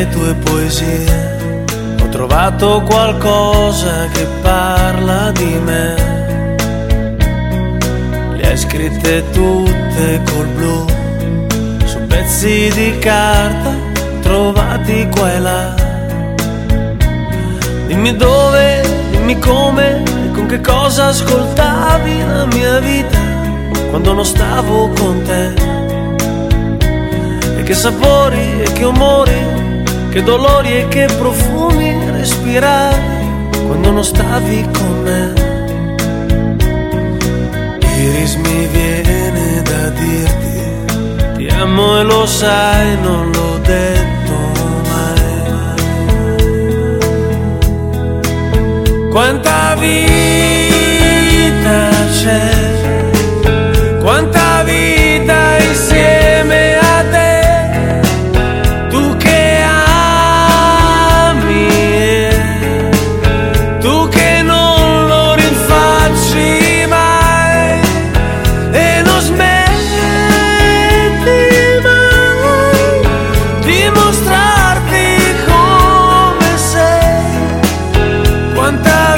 le tue poesie ho trovato qualcosa che parla di me. Le hai scritte tutte col blu su pezzi di carta trovati qua e là. Dimmi dove, dimmi come e con che cosa ascoltavi la mia vita quando non stavo con te. E che sapori e che umori, che dolori e che profumi respiravi quando non stavi con me. Iris, mi viene da dirti ti amo e lo sai, non l'ho detto mai. Quanta vita c'è, quanta vita insieme a te. Tu che ami, tu che non lo rinfacci mai e non smetti mai di mostrarti come sei. Quanta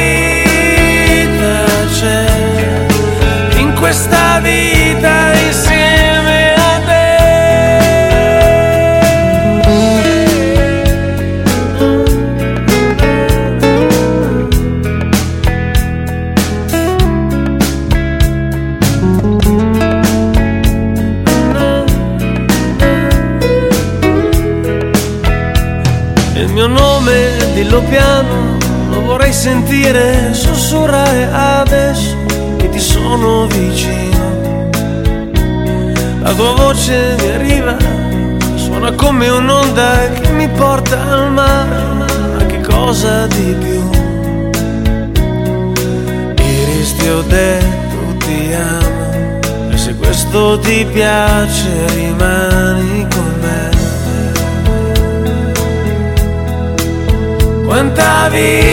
vita c'è in questa vita insieme a te. Il mio nome, dillo piano, lo vorrei sentire sussurrare adesso che ti sono vicino. La tua voce mi arriva, suona come un'onda che mi porta al mare, ma che cosa di più. Iris, ti ho detto ti amo e se questo ti piace rimani con me. Quanta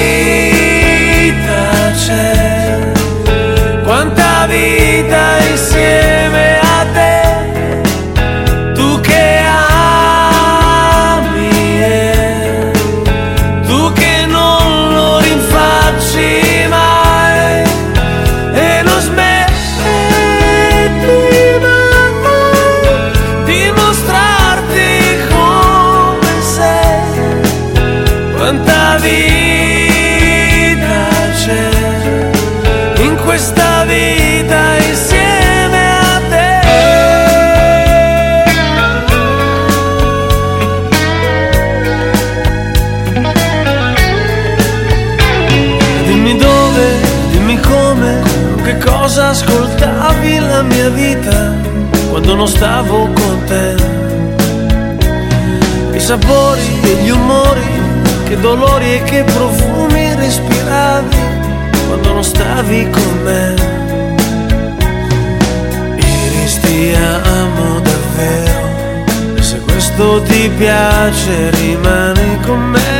vita c'è, quanta vita insieme a te. Tu che ami, tu che non lo rinfacci mai e non smetti mai di mostrarti come sei. Quanta vita c'è in questa vita insieme a te. Dimmi dove, dimmi come, con che cosa ascoltavi la mia vita quando non stavo con te. I sapori e gli umori, che dolori e che profumi respiravi quando non stavi con me. Iris, ti amo davvero e se questo ti piace rimani con me.